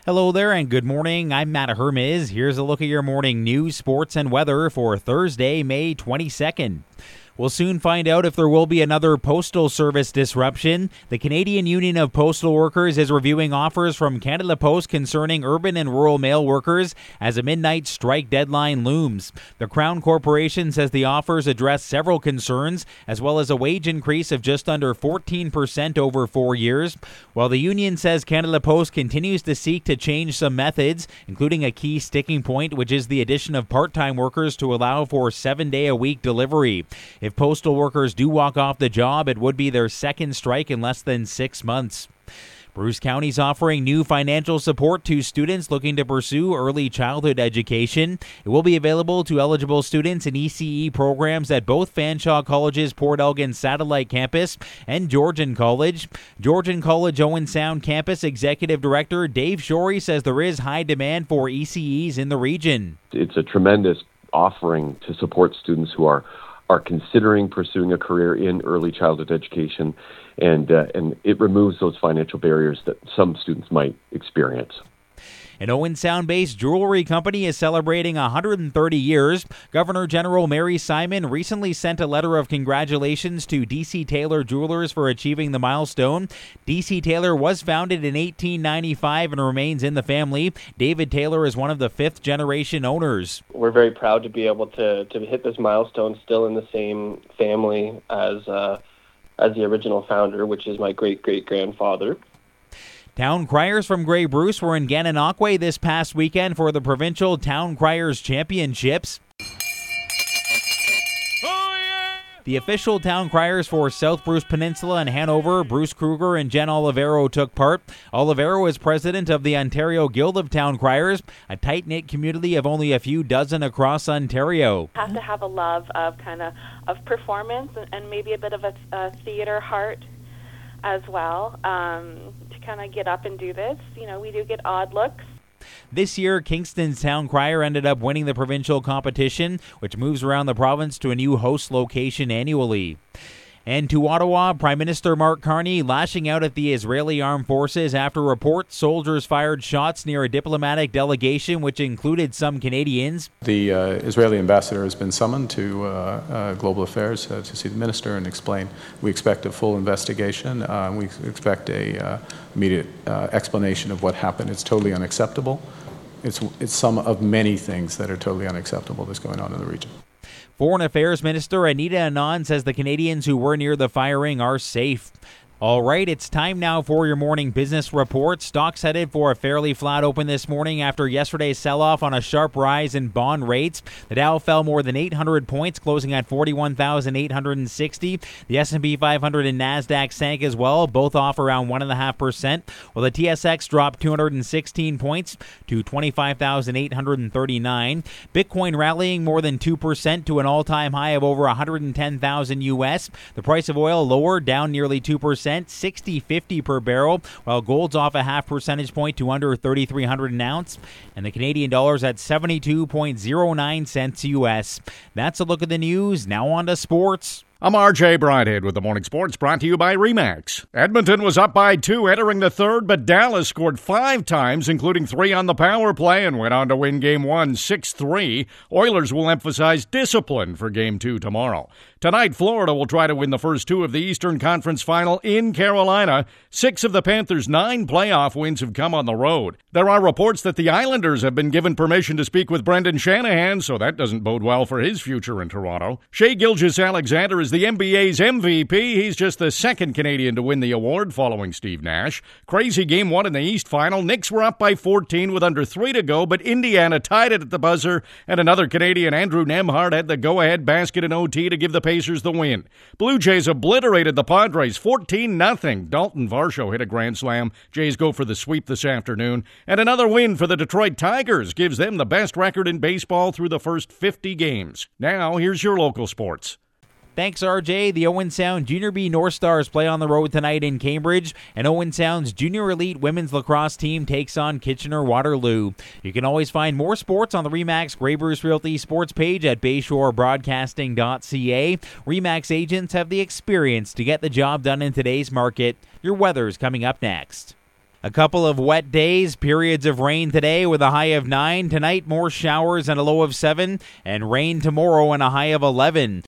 Hello there and good morning. I'm Matt Hermes. Here's a look at your morning news, sports, and weather for Thursday, May 22nd. We'll soon find out if there will be another postal service disruption. The Canadian Union of Postal Workers is reviewing offers from Canada Post concerning urban and rural mail workers as a midnight strike deadline looms. The Crown Corporation says the offers address several concerns, as well as a wage increase of just under 14% over 4 years. While the union says Canada Post continues to seek to change some methods, including a key sticking point, which is the addition of part-time workers to allow for 7-day-a-week delivery. If postal workers do walk off the job, it would be their second strike in less than 6 months. Bruce County is offering new financial support to students looking to pursue early childhood education. It will be available to eligible students in ECE programs at both Fanshawe College's Port Elgin Satellite Campus and Georgian College. Georgian College Owen Sound Campus Executive Director Dave Shorey says there is high demand for ECEs in the region. It's a tremendous offering to support students who are considering pursuing a career in early childhood education, and it removes those financial barriers that some students might experience. An Owen Sound-based jewelry company is celebrating 130 years. Governor General Mary Simon recently sent a letter of congratulations to D.C. Taylor Jewelers for achieving the milestone. D.C. Taylor was founded in 1895 and remains in the family. David Taylor is one of the fifth-generation owners. We're very proud to be able to hit this milestone still in the same family as the original founder, which is my great-great-grandfather. Town criers from Grey Bruce were in Gananoque this past weekend for the Provincial Town Criers Championships. The official town criers for South Bruce Peninsula and Hanover, Bruce Kruger and Jen Olivero, took part. Olivero is president of the Ontario Guild of Town Criers, a tight-knit community of only a few dozen across Ontario. Have to have a love of of performance and maybe a bit of a theater heart as well, to kind of get up and do this. You know, we do get odd looks. This year, Kingston's town crier ended up winning the provincial competition, which moves around the province to a new host location annually. And to Ottawa, Prime Minister Mark Carney lashing out at the Israeli armed forces after reports soldiers fired shots near a diplomatic delegation, which included some Canadians. The Israeli ambassador has been summoned to Global Affairs to see the minister and explain. We expect a full investigation. We expect a immediate explanation of what happened. It's totally unacceptable. It's some of many things that are totally unacceptable that's going on in the region. Foreign Affairs Minister Anita Anand says the Canadians who were near the firing are safe. All right, it's time now for your morning business report. Stocks headed for a fairly flat open this morning after yesterday's sell-off on a sharp rise in bond rates. The Dow fell more than 800 points, closing at 41,860. The S&P 500 and NASDAQ sank as well, both off around 1.5%, while the TSX dropped 216 points to 25,839. Bitcoin rallying more than 2% to an all-time high of over 110,000 US. The price of oil lower, down nearly 2%. $60.50 per barrel, while gold's off a half percentage point to under $3,300 an ounce, and the Canadian dollar's at 72.09 cents US. That's a look at the news. Now on to sports. I'm RJ Bridhead with the Morning Sports, brought to you by RE/MAX. Edmonton was up by 2 entering the third, but Dallas scored 5 times, including 3 on the power play, and went on to win Game 1 6-3. Oilers will emphasize discipline for Game 2 tomorrow. Tonight, Florida will try to win the first 2 of the Eastern Conference Final in Carolina. 6 of the Panthers' 9 playoff wins have come on the road. There are reports that the Islanders have been given permission to speak with Brendan Shanahan, so that doesn't bode well for his future in Toronto. Shai Gilgeous-Alexander is the NBA's MVP. He's just the second Canadian to win the award following Steve Nash. Crazy Game 1 in the East Final. Knicks were up by 14 with under 3 to go, but Indiana tied it at the buzzer, and another Canadian, Andrew Nembhard, had the go-ahead basket in OT to give the Pacers the win. Blue Jays obliterated the Padres 14-0. Dalton Varsho hit a grand slam. Jays go for the sweep this afternoon. And another win for the Detroit Tigers gives them the best record in baseball through the first 50 games. Now, here's your local sports. Thanks, RJ. The Owen Sound Junior B North Stars play on the road tonight in Cambridge, and Owen Sound's Junior Elite women's lacrosse team takes on Kitchener-Waterloo. You can always find more sports on the RE/MAX Grey Bruce Realty sports page at bayshorebroadcasting.ca. RE/MAX agents have the experience to get the job done in today's market. Your weather's coming up next. A couple of wet days, periods of rain today with a high of 9. Tonight, more showers and a low of 7. And rain tomorrow and a high of 11.